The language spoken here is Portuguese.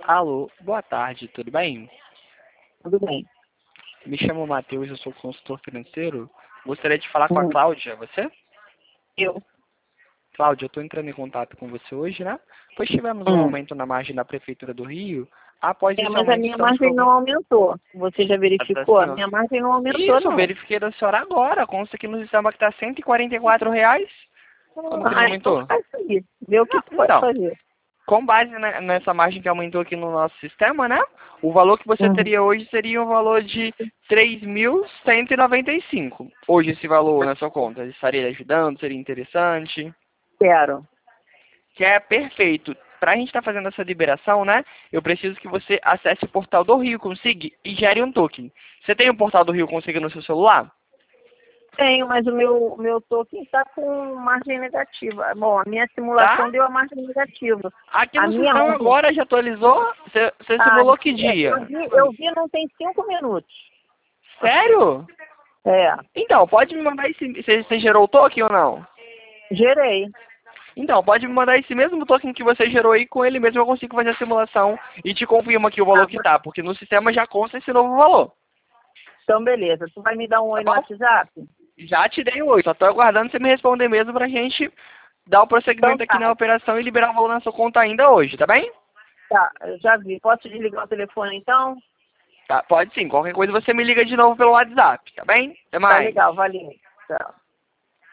Alô, boa tarde, tudo bem? Tudo bem. Me chamo Matheus, eu sou consultor financeiro. Gostaria de falar com a Hum, Cláudia, você? eu. Cláudia, eu estou entrando em contato com você hoje, né? Pois tivemos um Hum. aumento na margem da Prefeitura do Rio. Após esse Mas a aumento, minha estamos com margem não aumentou. Você já da verificou? A senhora. minha margem não aumentou, Isso, eu não. verifiquei da senhora agora. Consta aqui no sistema que está R$ 144. Como que não Então aumentou? faz isso. Vê o que Não, tu pode então, fazer. com base nessa margem que aumentou aqui no nosso sistema, né? O valor que você Uhum. teria hoje seria um valor de 3.195. Hoje esse valor na sua conta estaria lhe ajudando, seria interessante, Quero. que é perfeito. Para a gente estar fazendo essa liberação, né? Eu preciso que você acesse o portal do Rio Consiga e gere um token. Você tem o portal do Rio Consiga no seu celular? Tenho, mas o meu token está com margem negativa. Bom, a minha Tá? simulação deu a margem negativa. Aqui A no minha sistema ontem. agora já atualizou. Você Ah, simulou que eu dia? vi, eu vi não tem 5 minutos. Sério? É, Então, pode me mandar esse. Você gerou o token ou não? gerei. Então, pode me mandar esse mesmo token que você gerou aí, com ele mesmo eu consigo fazer a simulação e te confirma aqui o Ah, valor que tá, porque no sistema já consta esse novo valor, então, beleza. Tu vai me dar um tá oi no bom? WhatsApp? Já te dei o 8, só tô aguardando você me responder mesmo pra gente dar o Então prosseguimento aqui na tá. operação e liberar o valor na sua conta ainda hoje, tá bem? Tá, eu já vi. Posso desligar o telefone então? Tá, pode sim, qualquer coisa você me liga de novo pelo WhatsApp, tá bem? Até Tá mais. legal, valeu. Tchau.